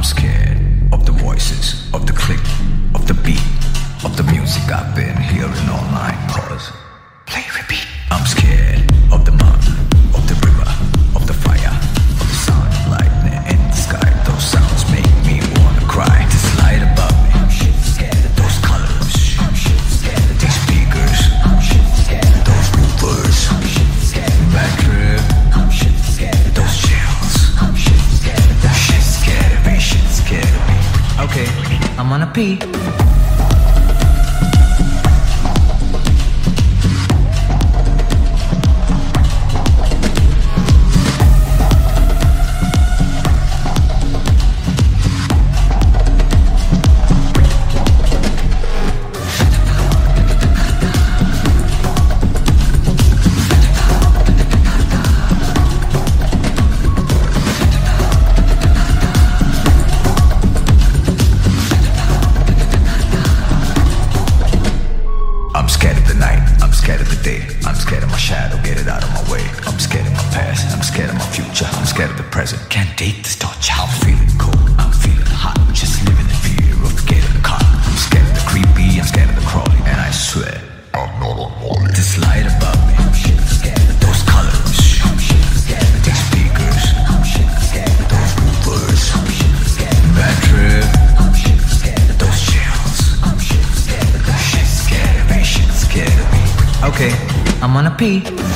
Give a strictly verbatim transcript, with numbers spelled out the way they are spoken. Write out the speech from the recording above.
scared of the voices, of the click, of the beat, of the music I've been hearing all night. Pause. Play, repeat. I'm scared of the mountain, of the river, of the fire, of the sound of lightning in the sky. Those sounds make me wanna cry. This light above me, I'm shit scared of those colors, I'm shit scared of these speakers, I'm shit scared of those woofers, I'm shit scared of bad trip, I'm shit scared of those chills, I'm shit scared of that. Shit scared of me, shit scared of me. Okay, I'm gonna pee. I'm scared of the night, I'm scared of the day, I'm scared of my shadow, get it out of my way. I'm scared of my past, I'm scared of my future, I'm scared of the present, can't date this torture. I'm feeling cold, I'm feeling hot, just living in fear of getting caught. I'm scared of the creepy, I'm scared of the crawly, and I swear I'm not on holy. This light above me, I'm shit scared of those colors, I'm shit scared of these speakers, I'm shit scared of those woofers, I'm shit scared of bad trip, I'm shit scared of those chills, I'm shit scared of that. Shit scared of me, shit scared of me. Okay, I'm gonna pee.